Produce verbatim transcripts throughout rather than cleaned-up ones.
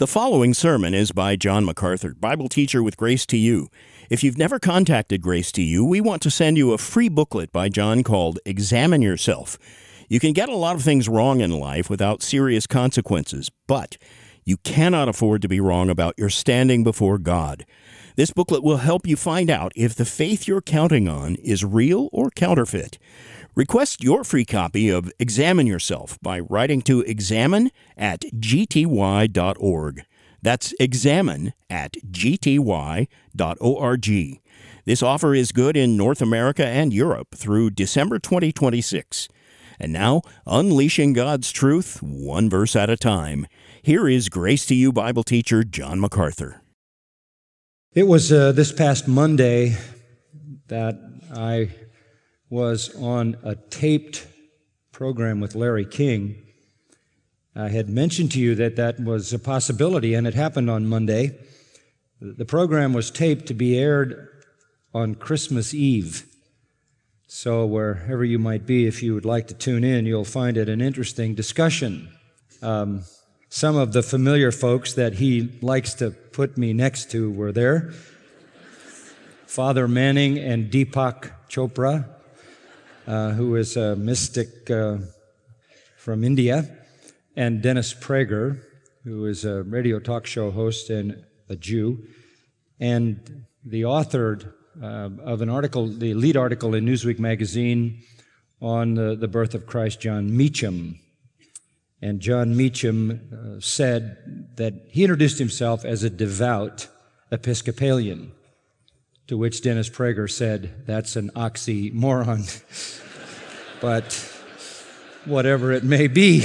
The following sermon is by John MacArthur, Bible teacher with Grace to You. If you've never contacted Grace to You, we want to send you a free booklet by John called Examine Yourself. You can get a lot of things wrong in life without serious consequences, but you cannot afford to be wrong about your standing before God. This booklet will help you find out if the faith you're counting on is real or counterfeit. Request your free copy of Examine Yourself by writing to examine at g t y dot org. That's examine at g t y dot org. This offer is good in North America and Europe through December twenty twenty-six. And now, unleashing God's truth, one verse at a time. Here is Grace to You Bible teacher John MacArthur. It was uh, this past Monday that I was on a taped program with Larry King. I had mentioned to you that that was a possibility, and it happened on Monday. The program was taped to be aired on Christmas Eve. So wherever you might be, if you would like to tune in, you'll find it an interesting discussion. Um, some of the familiar folks that he likes to put me next to were there. Father Manning and Deepak Chopra, uh, who is a mystic uh, from India, and Dennis Prager, who is a radio talk show host and a Jew, and the author uh, of an article, the lead article in Newsweek magazine on the, the birth of Christ, John Meacham. And John Meacham uh, said that he introduced himself as a devout Episcopalian, to which Dennis Prager said, that's an oxymoron. But whatever it may be.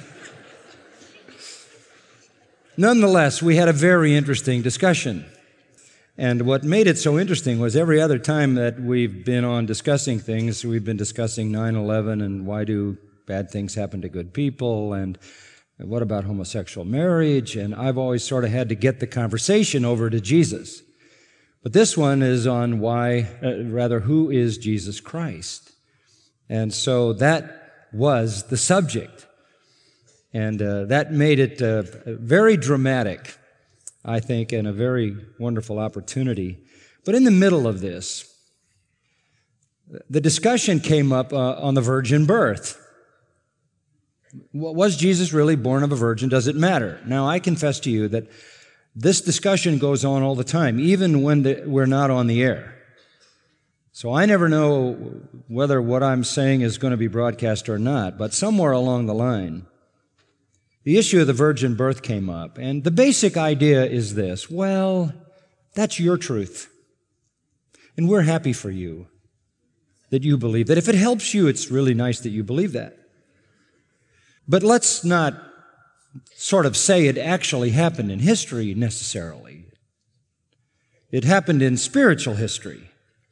Nonetheless, we had a very interesting discussion. And what made it so interesting was every other time that we've been on discussing things, we've been discussing nine eleven and why do bad things happen to good people, and what about homosexual marriage, and I've always sort of had to get the conversation over to Jesus. But this one is on why, uh, rather, who is Jesus Christ? And so that was the subject. And uh, that made it uh, very dramatic, I think, and a very wonderful opportunity. But in the middle of this, the discussion came up uh, on the virgin birth. Was Jesus really born of a virgin? Does it matter? Now, I confess to you that this discussion goes on all the time, even when the, we're not on the air. So I never know whether what I'm saying is going to be broadcast or not, but somewhere along the line, the issue of the virgin birth came up, and the basic idea is this: well, that's your truth, and we're happy for you that you believe that. If it helps you, it's really nice that you believe that. But let's not sort of say it actually happened in history necessarily. It happened in spiritual history.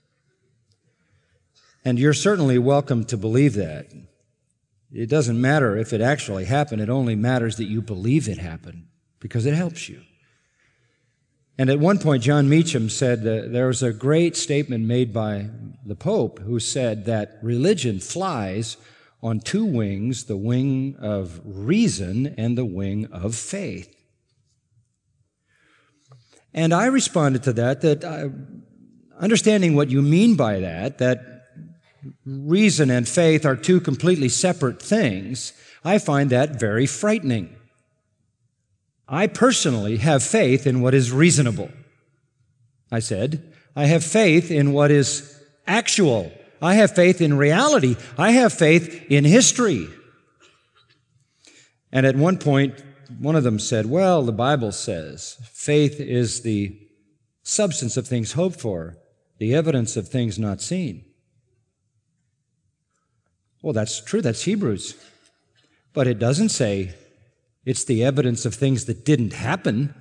And you're certainly welcome to believe that. It doesn't matter if it actually happened. It only matters that you believe it happened because it helps you. And at one point, John Meacham said that there was a great statement made by the Pope who said that religion flies on two wings, the wing of reason and the wing of faith. And I responded to that, that uh, understanding what you mean by that, that reason and faith are two completely separate things, I find that very frightening. I personally have faith in what is reasonable. I said, I have faith in what is actual. I have faith in reality. I have faith in history. And at one point, one of them said, well, the Bible says faith is the substance of things hoped for, the evidence of things not seen. Well, that's true. That's Hebrews. But it doesn't say it's the evidence of things that didn't happen.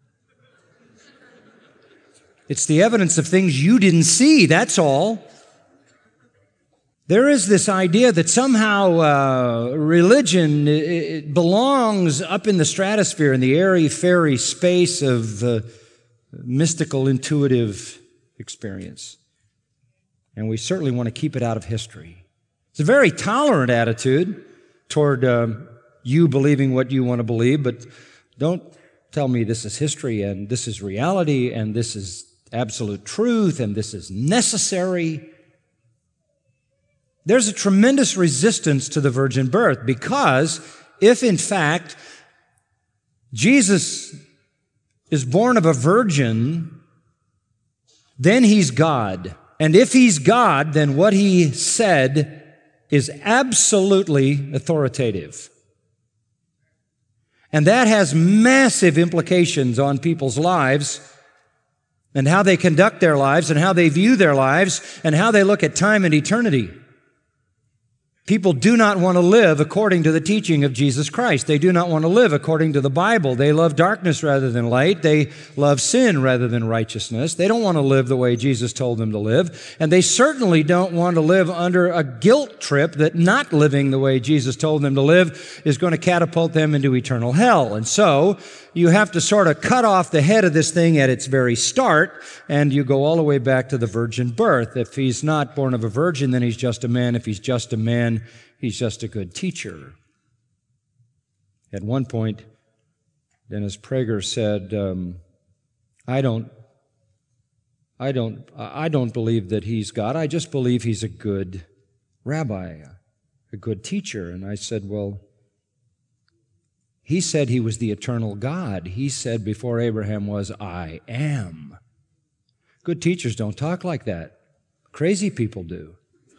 It's the evidence of things you didn't see, that's all. There is this idea that somehow uh, religion it, it belongs up in the stratosphere, in the airy-fairy space of uh, mystical, intuitive experience. And we certainly want to keep it out of history. It's a very tolerant attitude toward um, you believing what you want to believe, but don't tell me this is history and this is reality and this is absolute truth and this is necessary. There's a tremendous resistance to the virgin birth, because if in fact Jesus is born of a virgin, then he's God. And if he's God, then what he said is absolutely authoritative. And that has massive implications on people's lives and how they conduct their lives and how they view their lives and how they look at time and eternity. People do not want to live according to the teaching of Jesus Christ. They do not want to live according to the Bible. They love darkness rather than light. They love sin rather than righteousness. They don't want to live the way Jesus told them to live. And they certainly don't want to live under a guilt trip that not living the way Jesus told them to live is going to catapult them into eternal hell. And so you have to sort of cut off the head of this thing at its very start, and you go all the way back to the virgin birth. If he's not born of a virgin, then he's just a man. If he's just a man, he's just a good teacher. At one point, Dennis Prager said, um, I don't, I don't, I don't believe that he's God. I just believe he's a good rabbi, a good teacher. And I said, well, he said he was the eternal God. He said before Abraham was, I am. Good teachers don't talk like that. Crazy people do.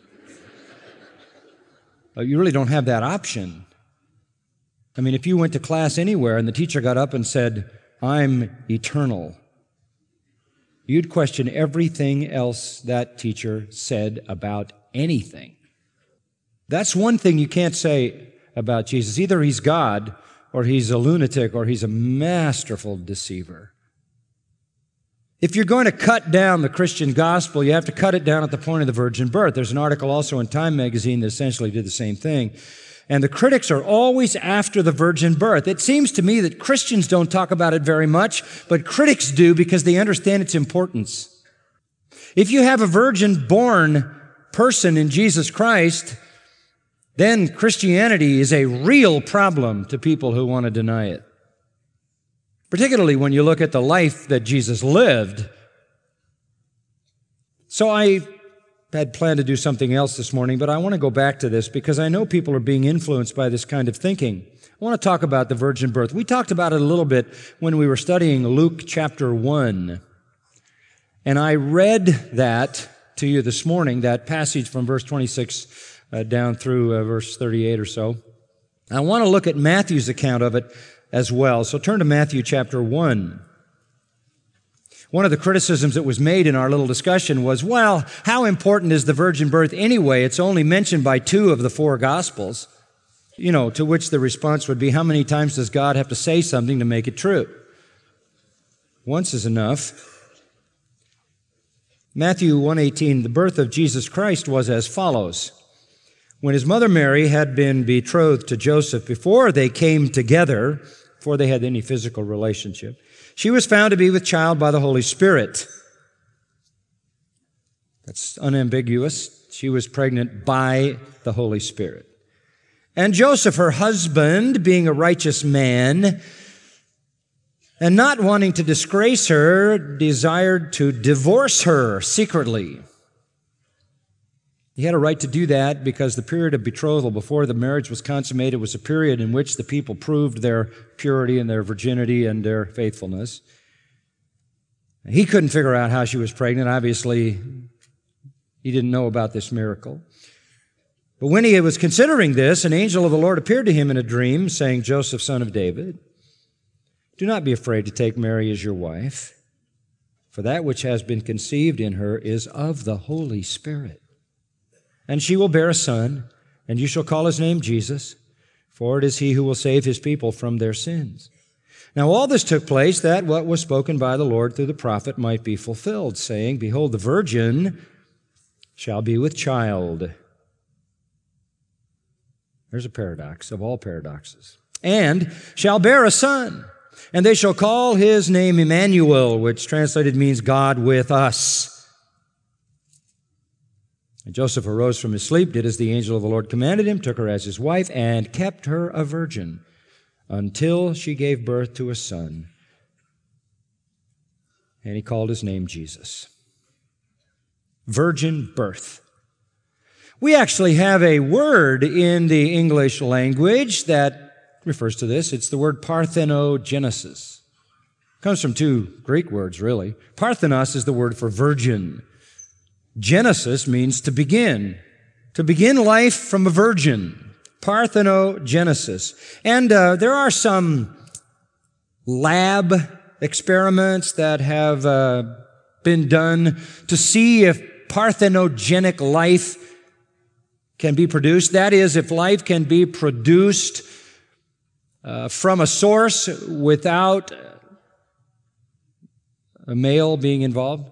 You really don't have that option. I mean, if you went to class anywhere and the teacher got up and said, I'm eternal, you'd question everything else that teacher said about anything. That's one thing you can't say about Jesus. Either he's God, or he's a lunatic, or he's a masterful deceiver. If you're going to cut down the Christian gospel, you have to cut it down at the point of the virgin birth. There's an article also in Time magazine that essentially did the same thing. And the critics are always after the virgin birth. It seems to me that Christians don't talk about it very much, but critics do because they understand its importance. If you have a virgin-born person in Jesus Christ, then Christianity is a real problem to people who want to deny it. Particularly when you look at the life that Jesus lived. So I had planned to do something else this morning, but I want to go back to this because I know people are being influenced by this kind of thinking. I want to talk about the virgin birth. We talked about it a little bit when we were studying Luke chapter one. And I read that to you this morning, that passage from verse twenty-six Uh, down through uh, verse thirty-eight or so. I want to look at Matthew's account of it as well. So turn to Matthew chapter one. One of the criticisms that was made in our little discussion was, well, how important is the virgin birth anyway? It's only mentioned by two of the four Gospels. You know, to which the response would be, how many times does God have to say something to make it true? Once is enough. Matthew one eighteen, the birth of Jesus Christ was as follows. When his mother Mary had been betrothed to Joseph, before they came together, before they had any physical relationship, she was found to be with child by the Holy Spirit. That's unambiguous. She was pregnant by the Holy Spirit. And Joseph, her husband, being a righteous man, and not wanting to disgrace her, desired to divorce her secretly. He had a right to do that because the period of betrothal before the marriage was consummated was a period in which the people proved their purity and their virginity and their faithfulness. He couldn't figure out how she was pregnant. Obviously, he didn't know about this miracle. But when he was considering this, an angel of the Lord appeared to him in a dream, saying, Joseph, son of David, do not be afraid to take Mary as your wife, for that which has been conceived in her is of the Holy Spirit. And she will bear a son, and you shall call his name Jesus, for it is he who will save his people from their sins. Now all this took place that what was spoken by the Lord through the prophet might be fulfilled, saying, Behold, the virgin shall be with child. There's a paradox of all paradoxes. And shall bear a son, and they shall call his name Emmanuel, which translated means God with us. And Joseph arose from his sleep, did as the angel of the Lord commanded him, took her as his wife, and kept her a virgin until she gave birth to a son, and he called his name Jesus. Virgin birth. We actually have a word in the English language that refers to this. It's the word parthenogenesis. It comes from two Greek words, really. Parthenos is the word for virgin. Genesis means to begin. To begin life from a virgin. Parthenogenesis. And uh, there are some lab experiments that have uh, been done to see if parthenogenic life can be produced. That is, if life can be produced uh, from a source without a male being involved.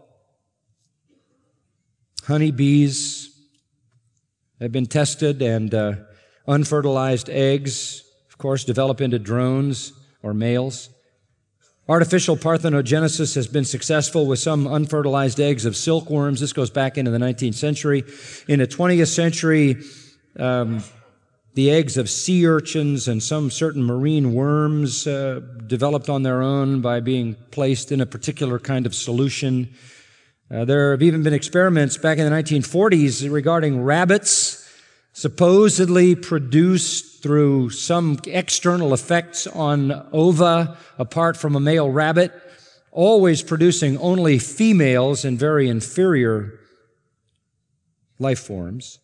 Honeybees have been tested, and uh, unfertilized eggs, of course, develop into drones or males. Artificial parthenogenesis has been successful with some unfertilized eggs of silkworms. This goes back into the nineteenth century. In the twentieth century, um, the eggs of sea urchins and some certain marine worms uh, developed on their own by being placed in a particular kind of solution. Uh, there have even been experiments back in the nineteen forties regarding rabbits, supposedly produced through some external effects on ova apart from a male rabbit, always producing only females in very inferior life forms.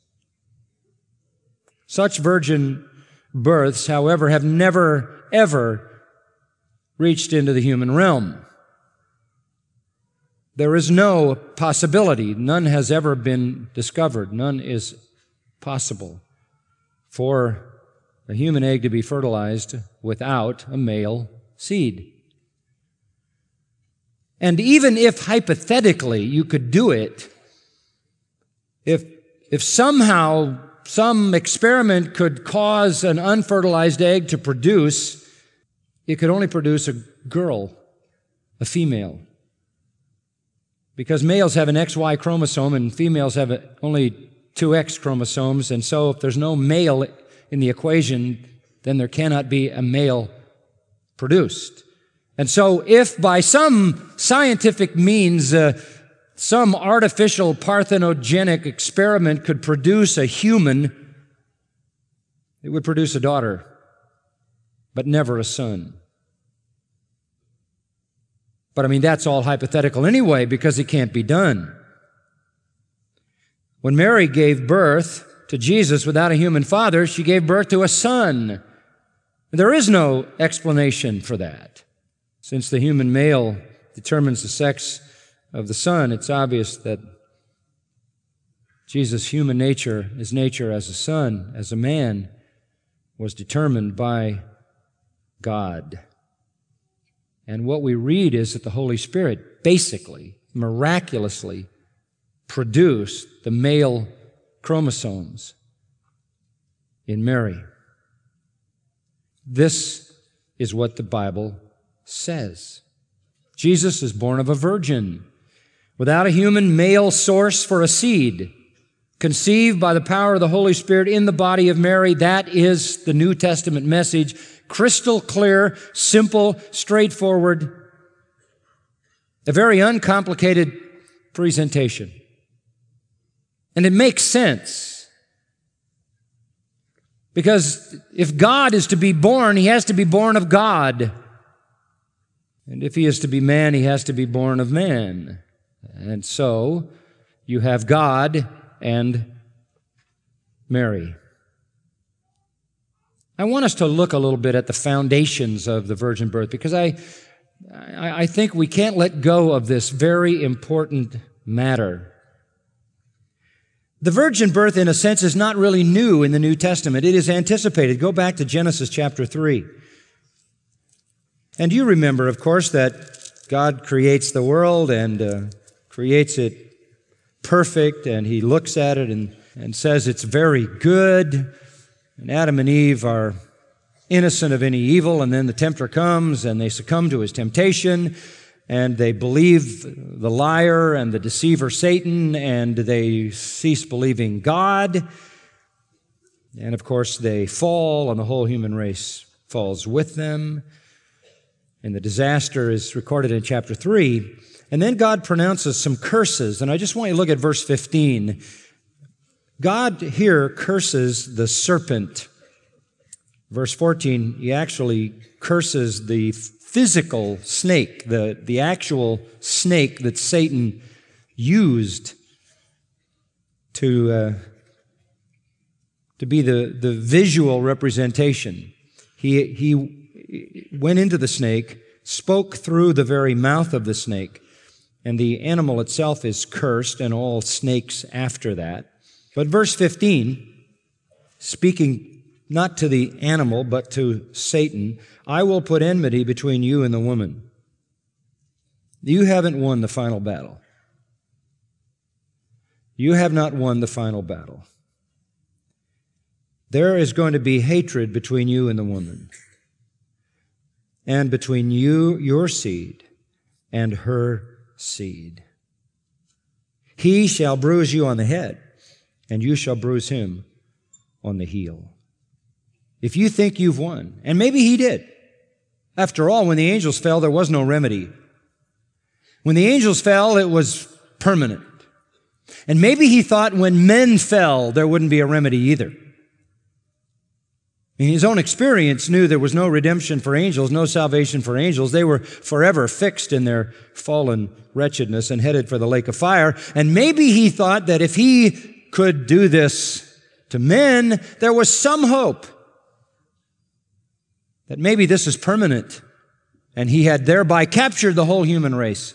Such virgin births, however, have never, ever reached into the human realm. There is no possibility, none has ever been discovered, none is possible for a human egg to be fertilized without a male seed. And even if hypothetically you could do it, if, if somehow some experiment could cause an unfertilized egg to produce, it could only produce a girl, a female. Because males have an X Y chromosome and females have a, only two X chromosomes, and so if there's no male in the equation, then there cannot be a male produced. And so if by some scientific means, uh, some artificial parthenogenic experiment could produce a human, it would produce a daughter, but never a son. But I mean, that's all hypothetical anyway, because it can't be done. When Mary gave birth to Jesus without a human father, she gave birth to a son. There is no explanation for that. Since the human male determines the sex of the son, it's obvious that Jesus' human nature, his nature as a son, as a man, was determined by God. And what we read is that the Holy Spirit basically, miraculously, produced the male chromosomes in Mary. This is what the Bible says. Jesus is born of a virgin, without a human male source for a seed, conceived by the power of the Holy Spirit in the body of Mary. That is the New Testament message. Crystal clear, simple, straightforward, a very uncomplicated presentation. And it makes sense. Because if God is to be born, he has to be born of God. And if he is to be man, he has to be born of man. And so you have God and Mary. I want us to look a little bit at the foundations of the virgin birth, because I, I, I think we can't let go of this very important matter. The virgin birth, in a sense, is not really new in the New Testament. It is anticipated. Go back to Genesis chapter three. And you remember, of course, that God creates the world and uh, creates it perfect, and he looks at it and, and says it's very good. And Adam and Eve are innocent of any evil, and then the tempter comes and they succumb to his temptation, and they believe the liar and the deceiver Satan, and they cease believing God. And of course they fall, and the whole human race falls with them. And the disaster is recorded in chapter three. And then God pronounces some curses, and I just want you to look at verse fifteen. God here curses the serpent. Verse fourteen, he actually curses the physical snake, the, the actual snake that Satan used to, uh, to be the, the visual representation. He, he went into the snake, spoke through the very mouth of the snake, and the animal itself is cursed, and all snakes after that. But verse fifteen, speaking not to the animal, but to Satan, I will put enmity between you and the woman. You haven't won the final battle. You have not won the final battle. There is going to be hatred between you and the woman, and between you, your seed, and her seed. He shall bruise you on the head, and you shall bruise him on the heel. If you think you've won, and maybe he did. After all, when the angels fell, there was no remedy. When the angels fell, it was permanent. And maybe he thought when men fell, there wouldn't be a remedy either. In his own experience, knew there was no redemption for angels, no salvation for angels. They were forever fixed in their fallen wretchedness and headed for the lake of fire. And maybe he thought that if he could do this to men, there was some hope that maybe this is permanent, and he had thereby captured the whole human race.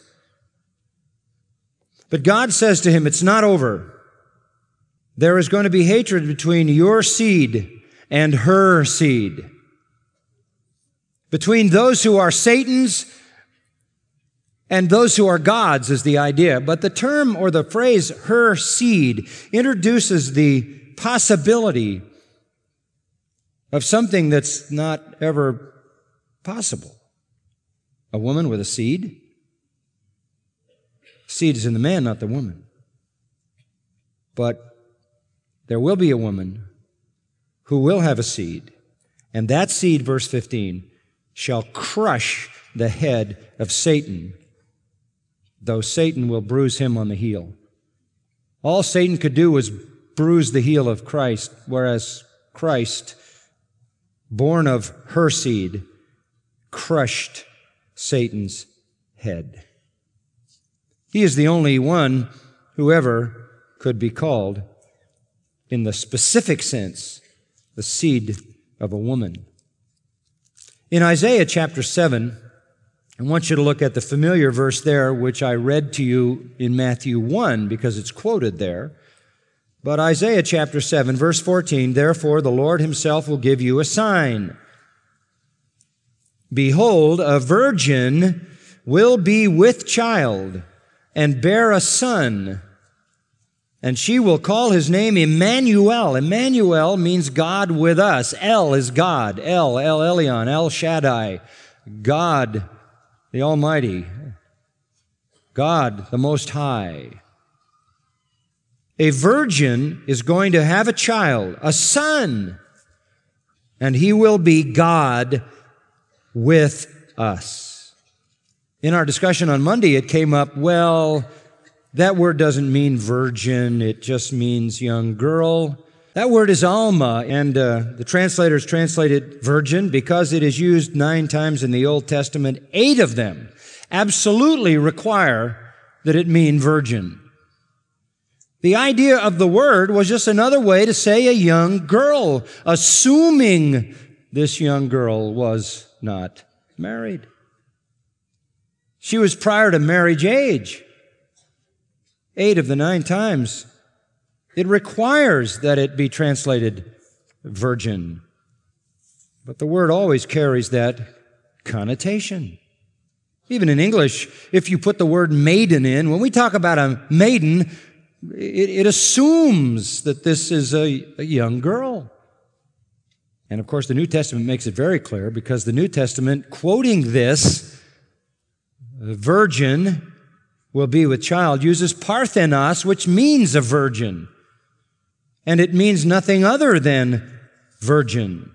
But God says to him, it's not over. There is going to be hatred between your seed and her seed. Between those who are Satan's and those who are God's is the idea. But the term or the phrase, her seed, introduces the possibility of something that's not ever possible. A woman with a seed. Seed is in the man, not the woman. But there will be a woman who will have a seed, and that seed, verse fifteen, shall crush the head of Satan, though Satan will bruise him on the heel. All Satan could do was bruise the heel of Christ, whereas Christ, born of her seed, crushed Satan's head. He is the only one who ever could be called, in the specific sense, the seed of a woman. In Isaiah chapter seven, I want you to look at the familiar verse there, which I read to you in Matthew one, because it's quoted there. But Isaiah chapter seven, verse fourteen, therefore the Lord himself will give you a sign. Behold, a virgin will be with child and bear a son, and she will call his name Emmanuel. Emmanuel means God with us. El is God. El, El Elyon, El Shaddai. God, the Almighty. God, the Most High. A virgin is going to have a child, a son, and he will be God with us. In our discussion on Monday, it came up, well, that word doesn't mean virgin, it just means young girl. That word is alma, and uh, the translators translate it virgin because it is used nine times in the Old Testament. Eight of them absolutely require that it mean virgin. The idea of the word was just another way to say a young girl, assuming this young girl was not married. She was prior to marriage age. Eight of the nine times, it requires that it be translated virgin. But the word always carries that connotation. Even in English, if you put the word maiden in, when we talk about a maiden, it, it assumes that this is a, a young girl. And of course, the New Testament makes it very clear, because the New Testament, quoting this, the virgin will be with child, uses parthenos, which means a virgin. And it means nothing other than virgin.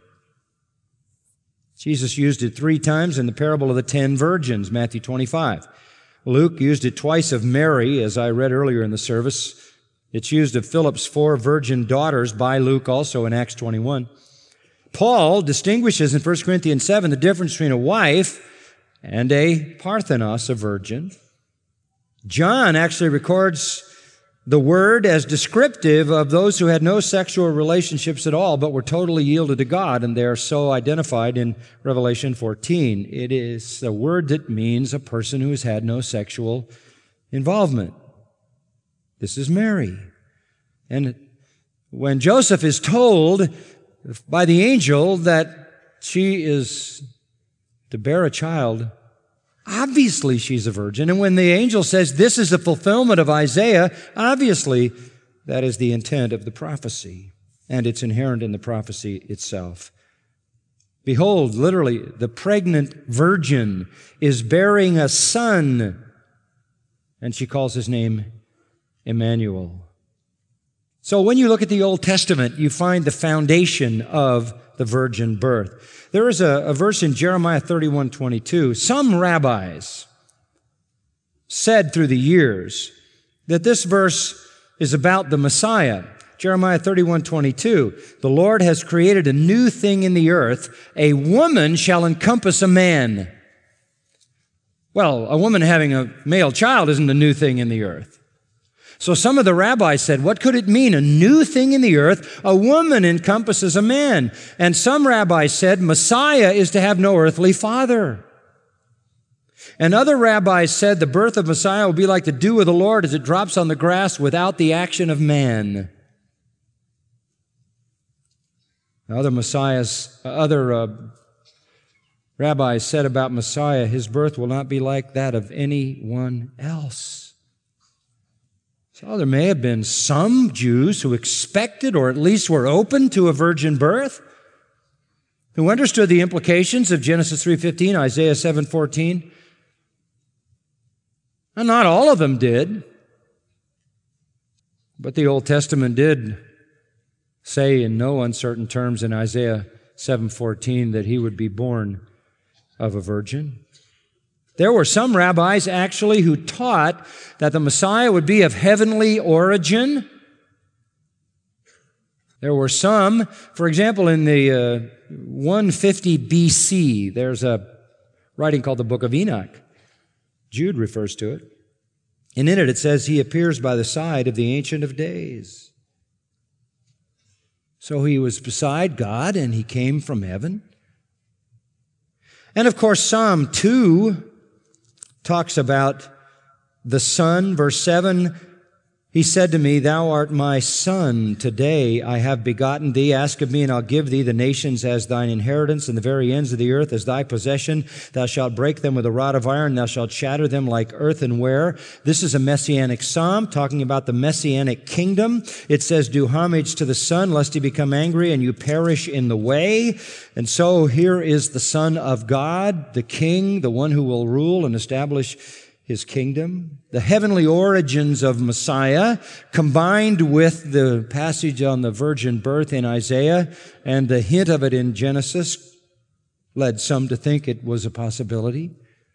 Jesus used it three times in the parable of the ten virgins, Matthew twenty-five. Luke used it twice of Mary, as I read earlier in the service. It's used of Philip's four virgin daughters by Luke also in Acts twenty-one. Paul distinguishes in First Corinthians seven the difference between a wife and a Parthenos, a virgin. John actually records the word as descriptive of those who had no sexual relationships at all, but were totally yielded to God, and they are so identified in Revelation fourteen. It is a word that means a person who has had no sexual involvement. This is Mary. And when Joseph is told by the angel that she is to bear a child, obviously she's a virgin. And when the angel says this is the fulfillment of Isaiah, obviously that is the intent of the prophecy, and it's inherent in the prophecy itself. Behold, literally, the pregnant virgin is bearing a son, and she calls his name Emmanuel. So when you look at the Old Testament, you find the foundation of the virgin birth. There is a, a verse in Jeremiah thirty-one twenty-two. Some rabbis said through the years that this verse is about the Messiah. Jeremiah thirty-one twenty-two, the Lord has created a new thing in the earth. A woman shall encompass a man. Well, a woman having a male child isn't a new thing in the earth. So some of the rabbis said, what could it mean? A new thing in the earth, a woman encompasses a man. And some rabbis said, Messiah is to have no earthly father. And other rabbis said the birth of Messiah will be like the dew of the Lord as it drops on the grass without the action of man. Other messiahs, other uh, rabbis said about Messiah, his birth will not be like that of anyone else. So there may have been some Jews who expected or at least were open to a virgin birth, who understood the implications of Genesis three fifteen, Isaiah seven fourteen. And not all of them did. But the Old Testament did say in no uncertain terms in Isaiah seven fourteen that he would be born of a virgin. There were some rabbis actually who taught that the Messiah would be of heavenly origin. There were some, for example, in the uh, one fifty B C, there's a writing called the Book of Enoch. Jude refers to it. And in it, it says, he appears by the side of the Ancient of Days. So he was beside God, and he came from heaven. And of course, Psalm two talks about the Son. Verse seven, he said to me, thou art my Son. Today I have begotten thee. Ask of me, and I'll give thee the nations as thine inheritance, and the very ends of the earth as thy possession. Thou shalt break them with a rod of iron. Thou shalt shatter them like earthenware. This is a messianic psalm talking about the messianic kingdom. It says, do homage to the Son, lest he become angry and you perish in the way. And so here is the Son of God, the King, the one who will rule and establish his kingdom. The heavenly origins of Messiah, combined with the passage on the virgin birth in Isaiah and the hint of it in Genesis, led some to think it was a possibility.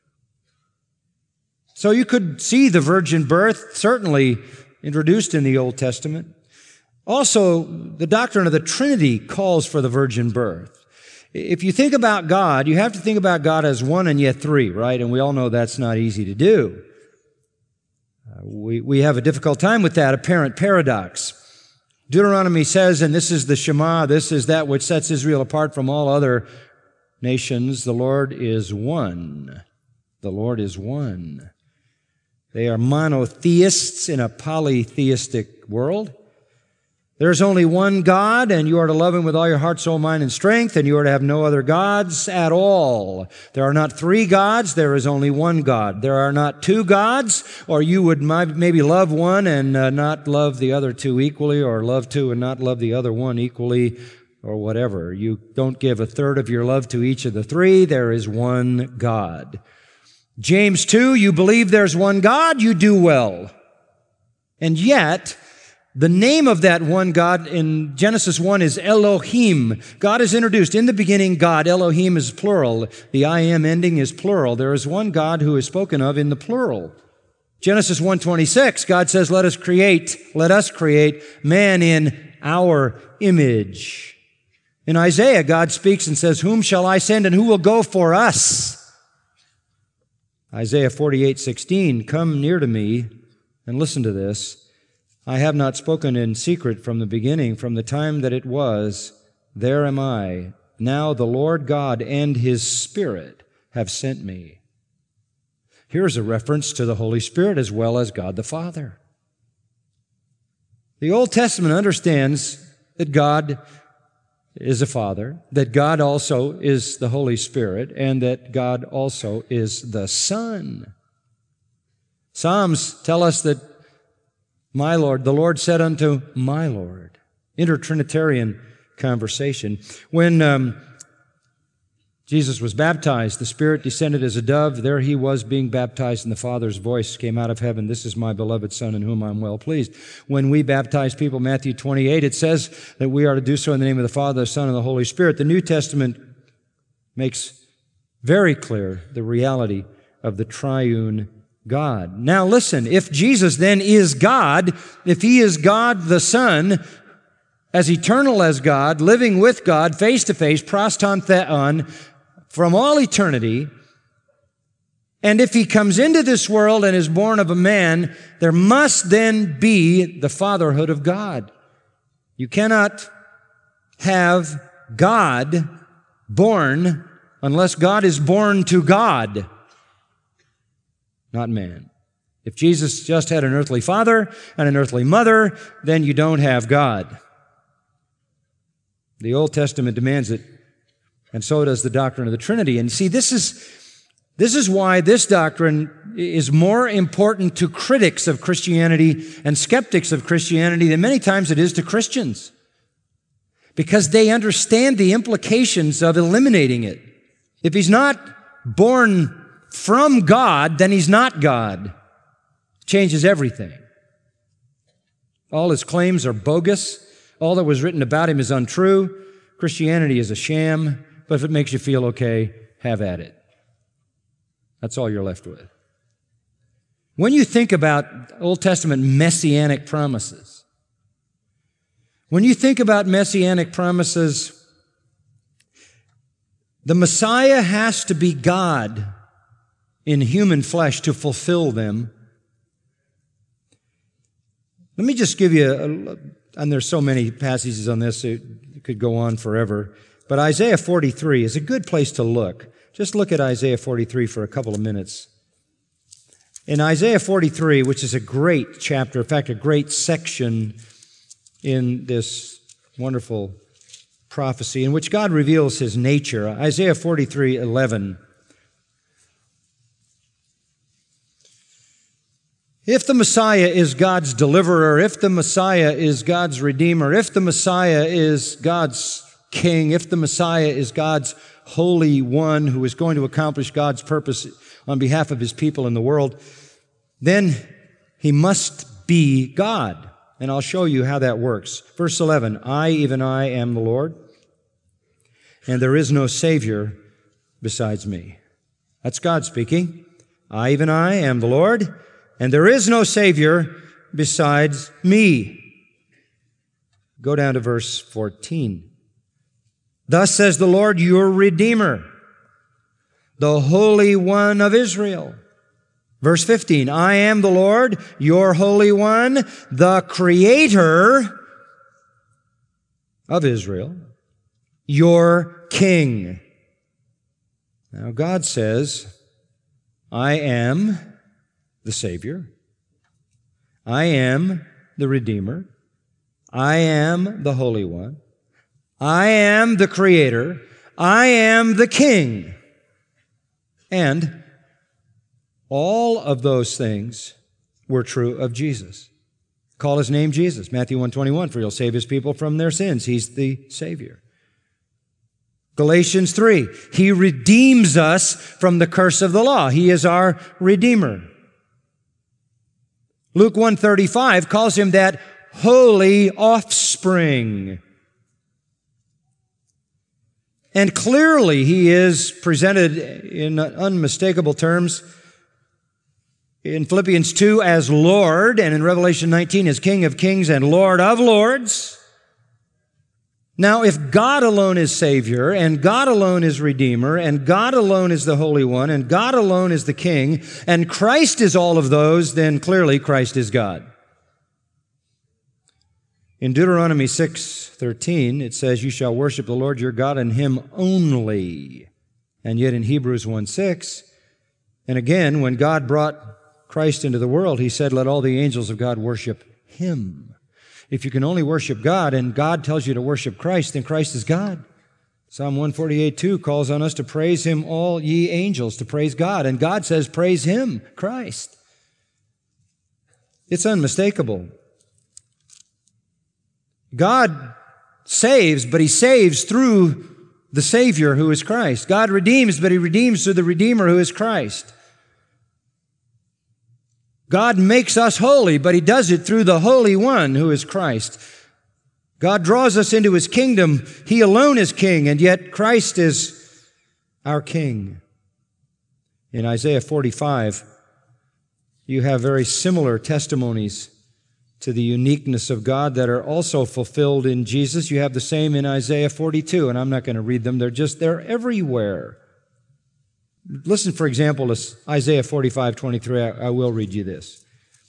So you could see the virgin birth certainly introduced in the Old Testament. Also, the doctrine of the Trinity calls for the virgin birth. If you think about God, you have to think about God as one and yet three, right? And we all know that's not easy to do. Uh, we, we have a difficult time with that apparent paradox. Deuteronomy says, and this is the Shema, this is that which sets Israel apart from all other nations, the Lord is one. The Lord is one. They are monotheists in a polytheistic world. There's only one God, and you are to love Him with all your heart, soul, mind, and strength, and you are to have no other gods at all. There are not three gods, there is only one God. There are not two gods, or you would maybe love one and uh, not love the other two equally, or love two and not love the other one equally, or whatever. You don't give a third of your love to each of the three. There is one God. James two, you believe there's one God, you do well. And yet, The name of that one God in Genesis one is Elohim. God is introduced. In the beginning, God. Elohim is plural. The I am ending is plural. There is one God who is spoken of in the plural. Genesis one twenty-six, God says, let us create, let us create man in our image. In Isaiah, God speaks and says, whom shall I send and who will go for us? Isaiah forty-eight sixteen, come near to me and listen to this. I have not spoken in secret from the beginning, from the time that it was. There am I. Now the Lord God and His Spirit have sent me. Here's a reference to the Holy Spirit as well as God the Father. The Old Testament understands that God is a Father, that God also is the Holy Spirit, and that God also is the Son. Psalms tell us that my Lord, the Lord said unto my Lord. Intertrinitarian conversation. When um, Jesus was baptized, the Spirit descended as a dove. There He was being baptized, and the Father's voice came out of heaven. This is my beloved Son in whom I'm well pleased. When we baptize people, Matthew twenty-eight, it says that we are to do so in the name of the Father, the Son, and the Holy Spirit. The New Testament makes very clear the reality of the triune God. Now listen, if Jesus then is God, if He is God the Son, as eternal as God, living with God, face to face, proston theon, from all eternity, and if He comes into this world and is born of a man, there must then be the fatherhood of God. You cannot have God born unless God is born to God, not man. If Jesus just had an earthly father and an earthly mother, then you don't have God. The Old Testament demands it, and so does the doctrine of the Trinity. And see, this is, this is why this doctrine is more important to critics of Christianity and skeptics of Christianity than many times it is to Christians, because they understand the implications of eliminating it. If He's not born from God, then He's not God. Changes everything. All His claims are bogus. All that was written about Him is untrue. Christianity is a sham, but if it makes you feel okay, have at it. That's all you're left with. When you think about Old Testament messianic promises, when you think about messianic promises, the Messiah has to be God in human flesh to fulfill them. Let me just give you, a, and there's so many passages on this, it could go on forever, but Isaiah forty-three is a good place to look. Just look at Isaiah forty-three for a couple of minutes. In Isaiah forty-three, which is a great chapter, in fact, a great section in this wonderful prophecy in which God reveals His nature, Isaiah forty-three eleven. If the Messiah is God's deliverer, if the Messiah is God's redeemer, if the Messiah is God's king, if the Messiah is God's Holy One who is going to accomplish God's purpose on behalf of His people in the world, then He must be God. And I'll show you how that works. Verse eleven, I, even I, am the Lord, and there is no Savior besides me. That's God speaking. I, even I, am the Lord, and there is no Savior besides me. Go down to verse fourteen. Thus says the Lord, your Redeemer, the Holy One of Israel. Verse fifteen, I am the Lord, your Holy One, the Creator of Israel, your King. Now God says, I am the Savior. I am the Redeemer. I am the Holy One. I am the Creator. I am the King. And all of those things were true of Jesus. Call His name Jesus. Matthew one twenty-one, for He'll save His people from their sins. He's the Savior. Galatians three, He redeems us from the curse of the law. He is our Redeemer. Luke one thirty-five calls Him that holy offspring. And clearly he is presented in unmistakable terms in Philippians two as Lord, and in Revelation nineteen as King of Kings and Lord of Lords. Now, if God alone is Savior, and God alone is Redeemer, and God alone is the Holy One, and God alone is the King, and Christ is all of those, then clearly Christ is God. In Deuteronomy six thirteen, it says, "You shall worship the Lord your God and Him only." And yet in Hebrews one six, and again, when God brought Christ into the world, He said, "Let all the angels of God worship Him." If you can only worship God and God tells you to worship Christ, then Christ is God. Psalm one forty-eight two calls on us to praise Him, all ye angels, to praise God. And God says, praise Him, Christ. It's unmistakable. God saves, but He saves through the Savior who is Christ. God redeems, but He redeems through the Redeemer who is Christ. God makes us holy, but He does it through the Holy One who is Christ. God draws us into His kingdom. He alone is King, and yet Christ is our King. In Isaiah forty-five, you have very similar testimonies to the uniqueness of God that are also fulfilled in Jesus. You have the same in Isaiah forty-two, and I'm not going to read them. They're just, they're everywhere. Listen, for example, to Isaiah forty-five twenty-three. I, I will read you this.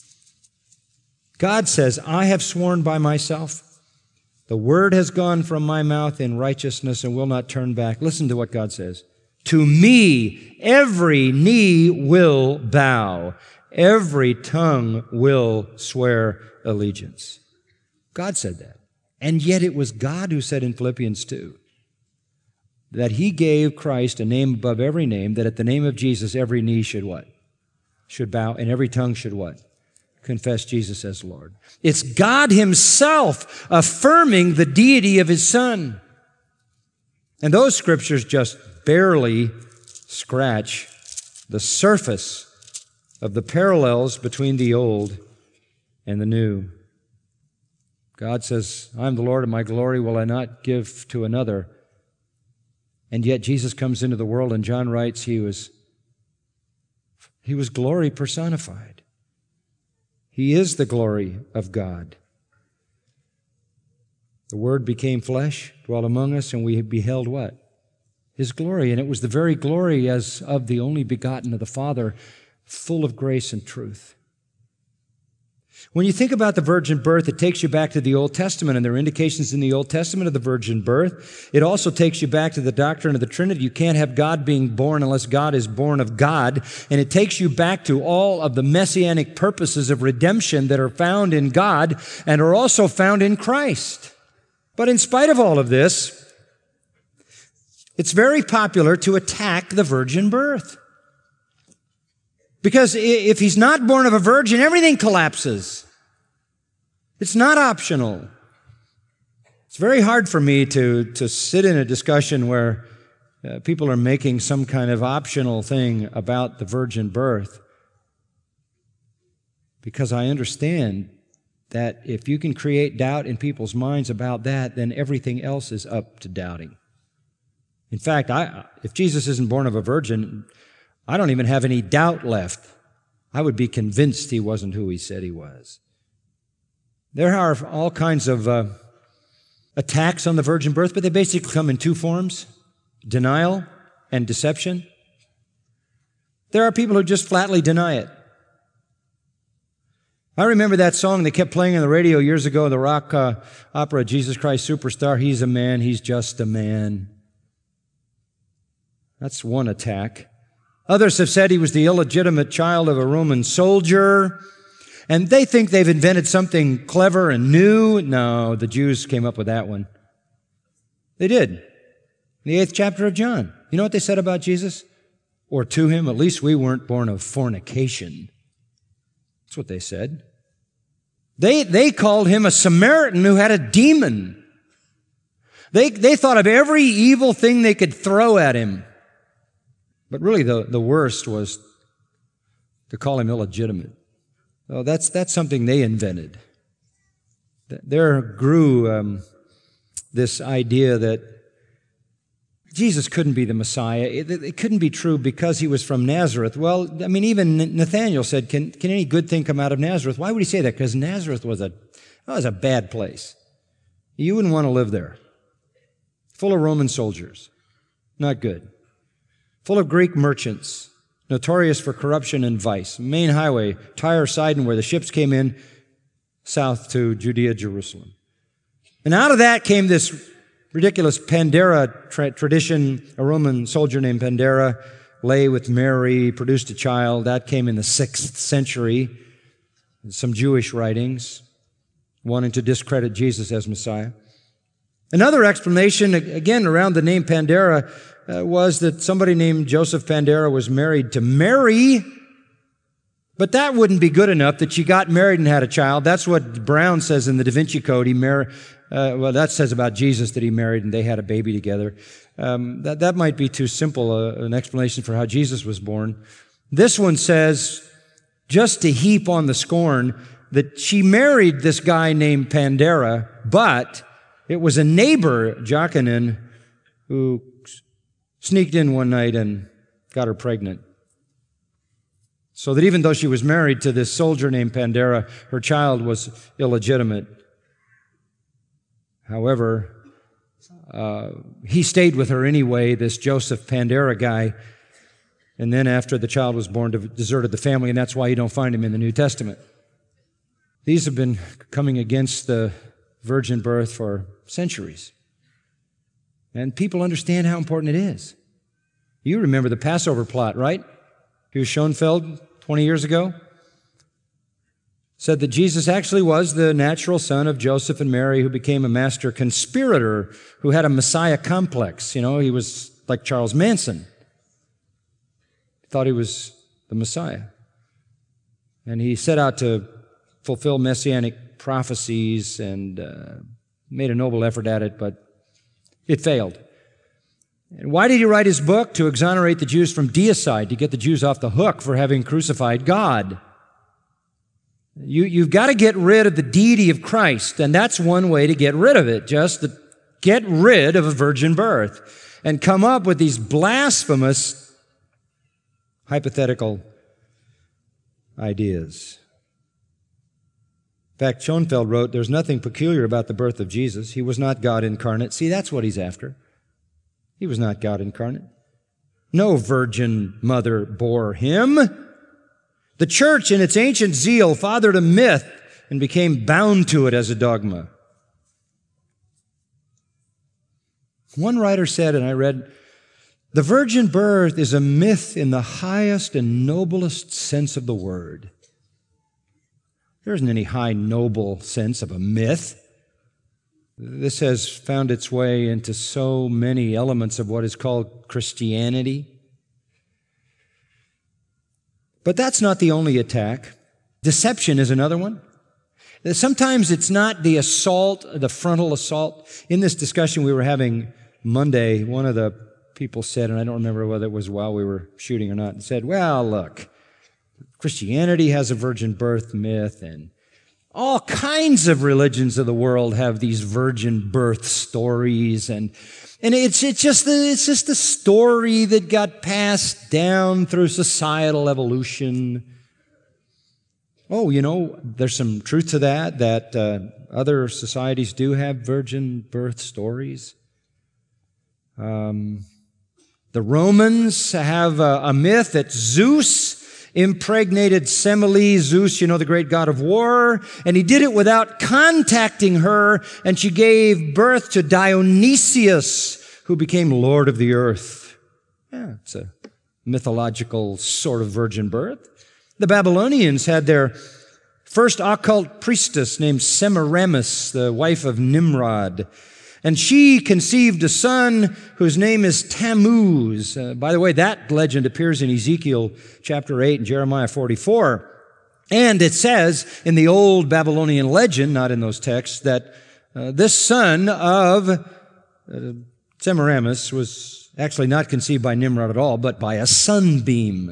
God says, "I have sworn by myself. The word has gone from my mouth in righteousness and will not turn back." Listen to what God says. "To me, every knee will bow. Every tongue will swear allegiance." God said that. And yet it was God who said in Philippians two, that He gave Christ a name above every name, that at the name of Jesus every knee should what? Should bow, and every tongue should what? Confess Jesus as Lord. It's God Himself affirming the deity of His Son. And those scriptures just barely scratch the surface of the parallels between the old and the new. God says, "I am the Lord, and my glory will I not give to another." And yet Jesus comes into the world, and John writes he was, he was glory personified. He is the glory of God. The Word became flesh, dwelt among us, and we beheld what? His glory. And it was the very glory as of the only begotten of the Father, full of grace and truth. When you think about the virgin birth, it takes you back to the Old Testament, and there are indications in the Old Testament of the virgin birth. It also takes you back to the doctrine of the Trinity. You can't have God being born unless God is born of God. And it takes you back to all of the messianic purposes of redemption that are found in God and are also found in Christ. But in spite of all of this, it's very popular to attack the virgin birth. Because if He's not born of a virgin, everything collapses. It's not optional. It's very hard for me to, to sit in a discussion where uh, people are making some kind of optional thing about the virgin birth, because I understand that if you can create doubt in people's minds about that, then everything else is up to doubting. In fact, I, if Jesus isn't born of a virgin, I don't even have any doubt left. I would be convinced He wasn't who He said He was. There are all kinds of uh, attacks on the virgin birth, but they basically come in two forms: denial and deception. There are people who just flatly deny it. I remember that song they kept playing on the radio years ago, the rock uh, opera, Jesus Christ Superstar. He's a man, He's just a man. That's one attack. Others have said He was the illegitimate child of a Roman soldier, and they think they've invented something clever and new. No, the Jews came up with that one. They did. In the eighth chapter of John. You know what they said about Jesus? Or to Him, "At least we weren't born of fornication." That's what they said. They, they called Him a Samaritan who had a demon. They, they thought of every evil thing they could throw at Him. But really the, the worst was to call Him illegitimate. Oh, that's, that's something they invented. there grew um, this idea that Jesus couldn't be the Messiah. It, it couldn't be true because he was from Nazareth. Well, I mean, even Nathanael said, can, can any good thing come out of Nazareth? Why would he say that? Because Nazareth was a, that was a bad place. You wouldn't want to live there. Full of Roman soldiers. Not good. Full of Greek merchants, notorious for corruption and vice. Main highway, Tyre, Sidon, where the ships came in south to Judea, Jerusalem. And out of that came this ridiculous Pandera tra- tradition. A Roman soldier named Pandera lay with Mary, produced a child. That came in the sixth century. Some Jewish writings wanting to discredit Jesus as Messiah. Another explanation, again, around the name Pandera, uh, was that somebody named Joseph Pandera was married to Mary, but that wouldn't be good enough that she got married and had a child. That's what Brown says in the Da Vinci Code. He mar- uh, well, that says about Jesus that he married and they had a baby together. Um, that, that might be too simple uh, an explanation for how Jesus was born. This one says, just to heap on the scorn, that she married this guy named Pandera, but it was a neighbor, Jacqueline, who sneaked in one night and got her pregnant. So that even though she was married to this soldier named Pandera, her child was illegitimate. However, uh, he stayed with her anyway, this Joseph Pandera guy, and then after the child was born, deserted the family, and that's why you don't find him in the New Testament. These have been coming against the virgin birth for centuries. And people understand how important it is. You remember the Passover plot, right? Hugh Schoenfeld, twenty years ago, said that Jesus actually was the natural son of Joseph and Mary, who became a master conspirator who had a Messiah complex. You know, he was like Charles Manson. He thought he was the Messiah. And he set out to fulfill messianic prophecies and uh, made a noble effort at it, but it failed. And why did he write his book? To exonerate the Jews from deicide, to get the Jews off the hook for having crucified God. You, you've got to get rid of the deity of Christ, and that's one way to get rid of it, just to get rid of a virgin birth and come up with these blasphemous hypothetical ideas. In fact, Schoenfeld wrote, there's nothing peculiar about the birth of Jesus. He was not God incarnate. See, that's what he's after. He was not God incarnate. No virgin mother bore him. The church, in its ancient zeal, fathered a myth and became bound to it as a dogma. One writer said, and I read, the virgin birth is a myth in the highest and noblest sense of the word. There isn't any high, noble sense of a myth. This has found its way into so many elements of what is called Christianity. But that's not the only attack. Deception is another one. Sometimes it's not the assault, the frontal assault. In this discussion we were having Monday, one of the people said, and I don't remember whether it was while we were shooting or not, said, well, look, Christianity has a virgin birth myth, and all kinds of religions of the world have these virgin birth stories, and and it's it's just the, it's just a story that got passed down through societal evolution. Oh, you know, there's some truth to that, that uh, other societies do have virgin birth stories. Um, the Romans have a, a myth that Zeus impregnated Semele, Zeus, you know, the great god of war, and he did it without contacting her, and she gave birth to Dionysius, who became Lord of the earth. Yeah, it's a mythological sort of virgin birth. The Babylonians had their first occult priestess named Semiramis, the wife of Nimrod. And she conceived a son whose name is Tammuz. Uh, by the way, that legend appears in Ezekiel chapter eight and Jeremiah forty-four. And it says in the old Babylonian legend, not in those texts, that uh, this son of uh, Semiramis was actually not conceived by Nimrod at all, but by a sunbeam.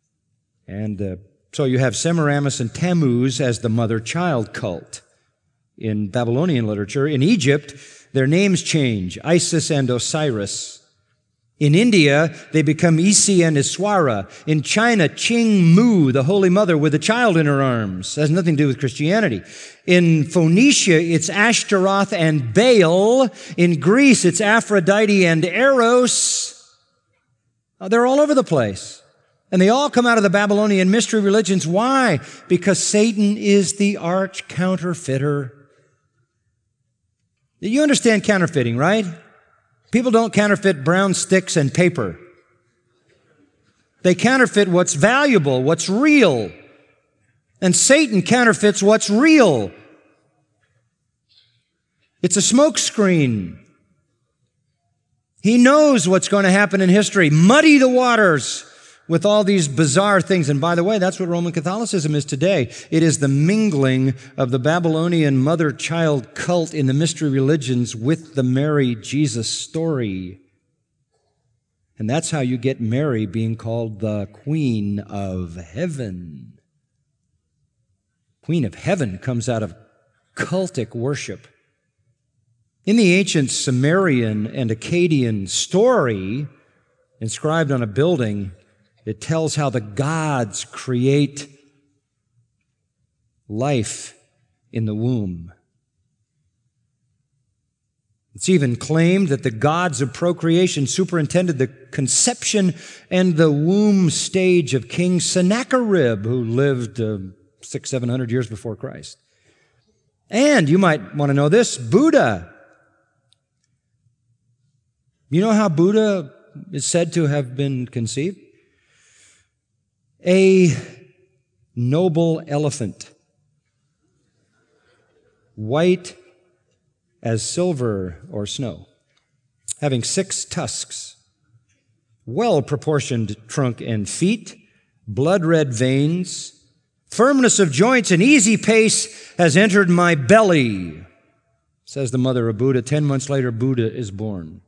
And uh, so you have Semiramis and Tammuz as the mother-child cult. in Babylonian literature. In Egypt, their names change, Isis and Osiris. In India, they become Isi and Iswara. In China, Qing Mu, the Holy Mother with a child in her arms. That has nothing to do with Christianity. In Phoenicia, it's Ashtaroth and Baal. In Greece, it's Aphrodite and Eros. They're all over the place. And they all come out of the Babylonian mystery religions. Why? Because Satan is the arch counterfeiter. You understand counterfeiting, right? People don't counterfeit brown sticks and paper. They counterfeit what's valuable, what's real. And Satan counterfeits what's real. It's a smokescreen. He knows what's going to happen in history. Muddy the waters with all these bizarre things. And by the way, that's what Roman Catholicism is today. It is the mingling of the Babylonian mother-child cult in the mystery religions with the Mary Jesus story. And that's how you get Mary being called the Queen of Heaven. Queen of Heaven comes out of cultic worship. In the ancient Sumerian and Akkadian story, inscribed on a building, it tells how the gods create life in the womb. It's even claimed that the gods of procreation superintended the conception and the womb stage of King Sennacherib, who lived uh, six, seven hundred years before Christ. And you might want to know this, Buddha. You know how Buddha is said to have been conceived? A noble elephant, white as silver or snow, having six tusks, well-proportioned trunk and feet, blood-red veins, firmness of joints and easy pace has entered my belly, says the mother of Buddha. Ten months later, Buddha is born.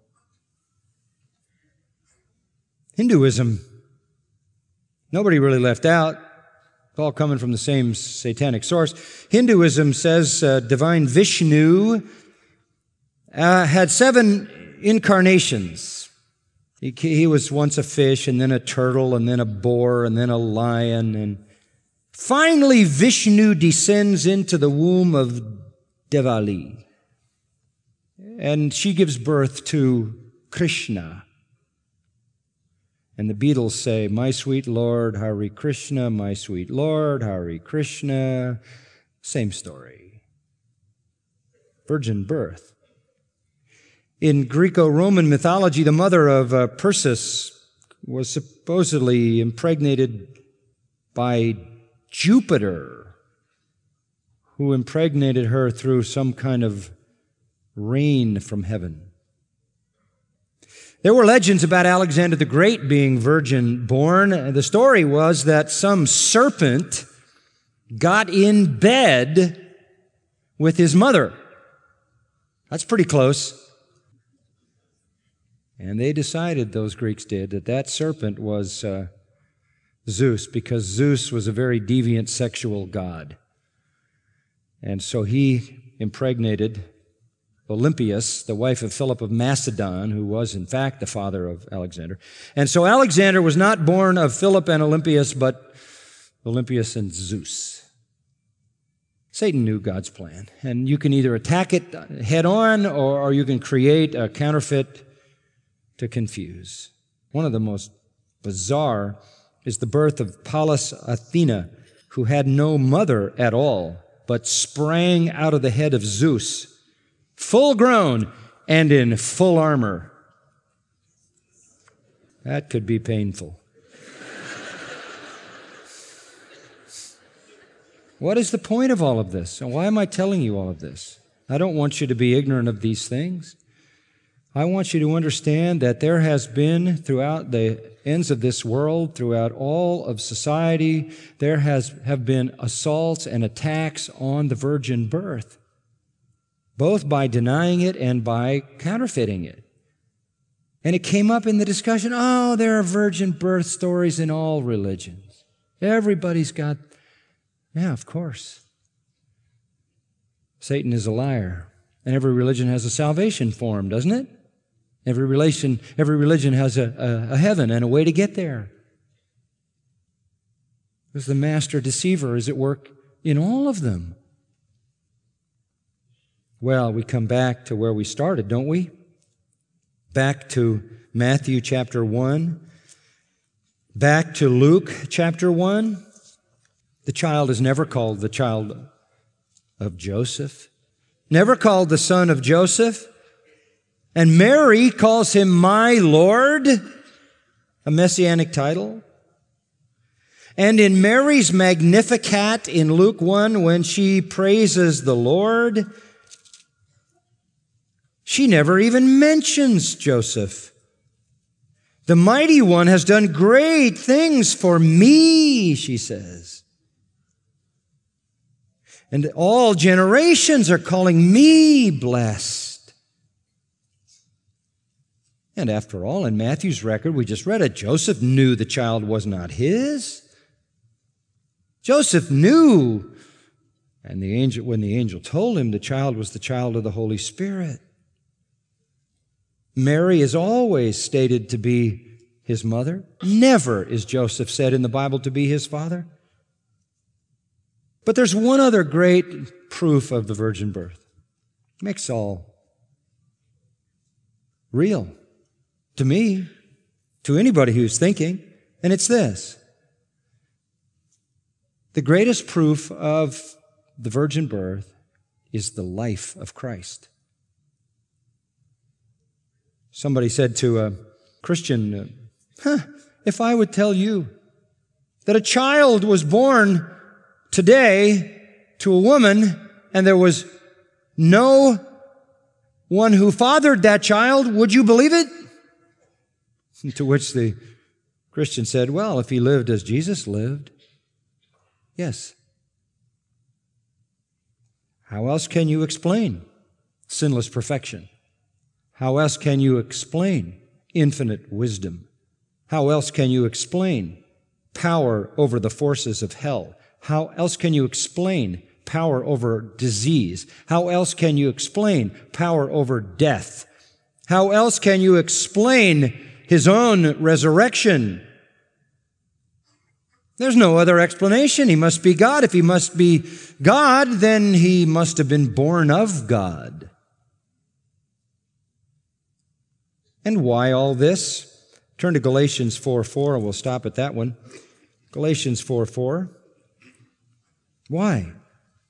Hinduism, nobody really left out. It's all coming from the same satanic source. Hinduism says uh, divine Vishnu uh, had seven incarnations. He, he was once a fish, and then a turtle, and then a boar, and then a lion. And finally, Vishnu descends into the womb of Devali. And she gives birth to Krishna. And the Beatles say, my sweet Lord, Hare Krishna, my sweet Lord, Hare Krishna. Same story. Virgin birth. In Greco-Roman mythology, the mother of uh, Perseus was supposedly impregnated by Jupiter, who impregnated her through some kind of rain from heaven. There were legends about Alexander the Great being virgin born. The story was that some serpent got in bed with his mother. That's pretty close. And they decided, those Greeks did, that that serpent was uh, Zeus, because Zeus was a very deviant sexual god. And so he impregnated Olympias, the wife of Philip of Macedon, who was in fact the father of Alexander. And so Alexander was not born of Philip and Olympias, but Olympias and Zeus. Satan knew God's plan. And you can either attack it head on, or, or you can create a counterfeit to confuse. One of the most bizarre is the birth of Pallas Athena, who had no mother at all, but sprang out of the head of Zeus, full grown and in full armor. That could be painful. What is the point of all of this? And why am I telling you all of this? I don't want you to be ignorant of these things. I want you to understand that there has been, throughout the ends of this world, throughout all of society, there has have been assaults and attacks on the virgin birth, both by denying it and by counterfeiting it. And it came up in the discussion, oh, there are virgin birth stories in all religions. Everybody's got, yeah, of course. Satan is a liar. And every religion has a salvation for him, doesn't it? Every religion, every religion has a, a, a heaven and a way to get there. Because the master deceiver is at work in all of them. Well, we come back to where we started, don't we? Back to Matthew chapter one. Back to Luke chapter one. The child is never called the child of Joseph. Never called the son of Joseph. And Mary calls him my Lord, a messianic title. And in Mary's Magnificat in Luke one, when she praises the Lord, she never even mentions Joseph. The Mighty One has done great things for me, she says. And all generations are calling me blessed. And after all, in Matthew's record, we just read it, Joseph knew the child was not his. Joseph knew, and the angel, when the angel told him the child was the child of the Holy Spirit. Mary is always stated to be his mother. Never is Joseph said in the Bible to be his father. But there's one other great proof of the virgin birth. It makes all real to me, to anybody who's thinking, and it's this. The greatest proof of the virgin birth is the life of Christ. Somebody said to a Christian, huh, if I would tell you that a child was born today to a woman and there was no one who fathered that child, would you believe it? To which the Christian said, well, if he lived as Jesus lived, yes. How else can you explain sinless perfection? How else can you explain infinite wisdom? How else can you explain power over the forces of hell? How else can you explain power over disease? How else can you explain power over death? How else can you explain his own resurrection? There's no other explanation. He must be God. If he must be God, then he must have been born of God. And why all this? Turn to Galatians four four, and we'll stop at that one. Galatians four four. Why?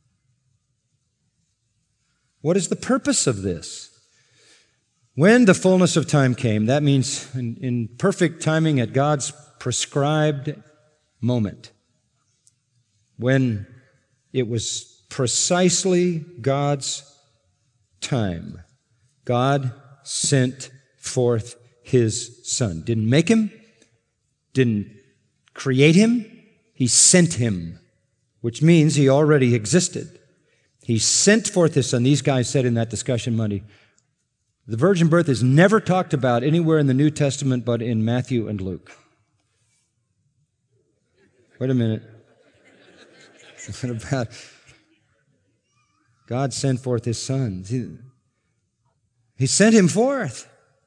What is the purpose of this? When the fullness of time came, that means in, in perfect timing at God's prescribed moment, when it was precisely God's time, God sent forth his Son. Didn't make him, didn't create him, he sent him, which means he already existed. He sent forth his Son. These guys said in that discussion Monday, the virgin birth is never talked about anywhere in the New Testament but in Matthew and Luke. Wait a minute. What about God sent forth his Son? He, he sent him forth.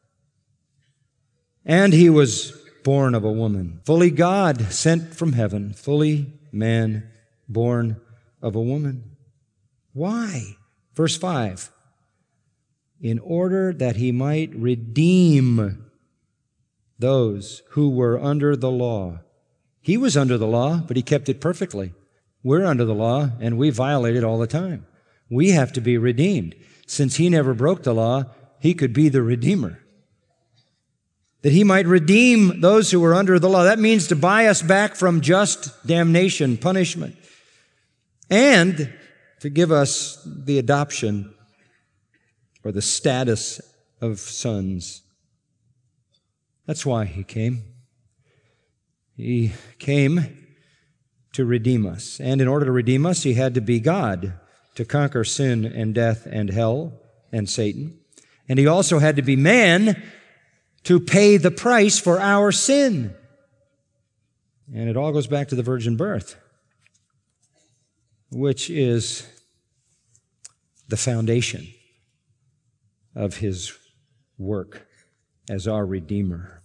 And he was born of a woman. Fully God, sent from heaven. Fully man, born of a woman. Why? Verse five. In order that he might redeem those who were under the law. He was under the law, but he kept it perfectly. We're under the law, and we violate it all the time. We have to be redeemed. Since he never broke the law, he could be the Redeemer. That he might redeem those who were under the law. That means to buy us back from just damnation, punishment, and to give us the adoption or the status of sons. That's why he came. He came to redeem us. And in order to redeem us, he had to be God to conquer sin and death and hell and Satan. And he also had to be man to pay the price for our sin. And it all goes back to the virgin birth, which is the foundation of his work as our Redeemer.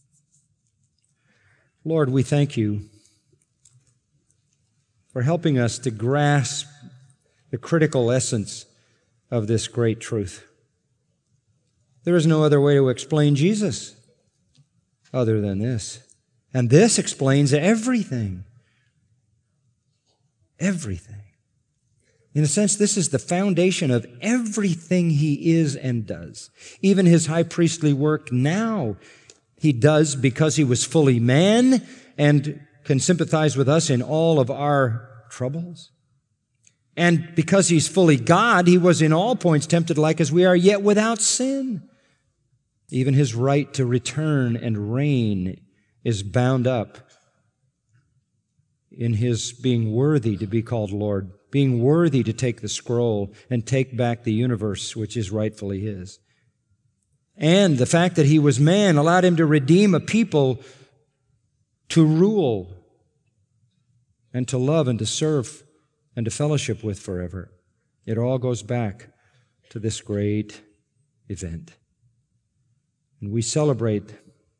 Lord, we thank you for helping us to grasp the critical essence of this great truth. There is no other way to explain Jesus other than this. And this explains everything. Everything. In a sense, this is the foundation of everything he is and does. Even his high priestly work now, he does because he was fully man and can sympathize with us in all of our troubles. And because he's fully God, he was in all points tempted like as we are, yet without sin. Even his right to return and reign is bound up in his being worthy to be called Lord, being worthy to take the scroll and take back the universe which is rightfully his. And the fact that he was man allowed him to redeem a people to rule and to love and to serve and to fellowship with forever. It all goes back to this great event. And we celebrate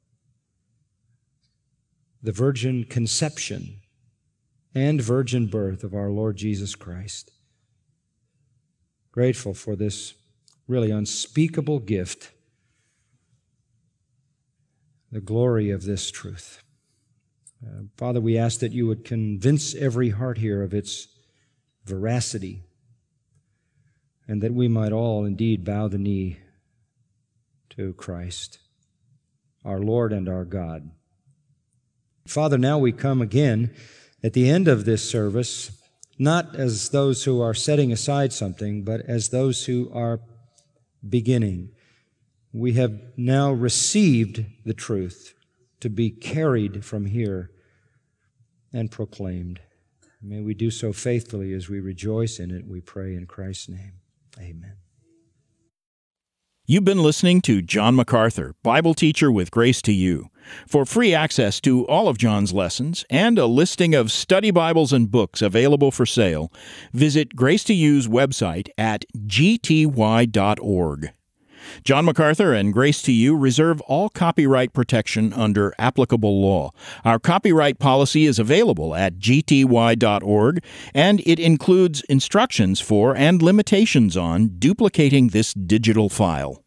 the virgin conception and virgin birth of our Lord Jesus Christ. Grateful for this really unspeakable gift, the glory of this truth. Uh, Father, we ask that you would convince every heart here of its veracity, and that we might all indeed bow the knee to Christ, our Lord and our God. Father, now we come again at the end of this service, not as those who are setting aside something, but as those who are beginning. We have now received the truth to be carried from here and proclaimed. May we do so faithfully as we rejoice in it, we pray in Christ's name. Amen. You've been listening to John MacArthur, Bible teacher with Grace to You. For free access to all of John's lessons and a listing of study Bibles and books available for sale, visit Grace to You's website at g t y dot org. John MacArthur and Grace to You reserve all copyright protection under applicable law. Our copyright policy is available at g t y dot org, and it includes instructions for and limitations on duplicating this digital file.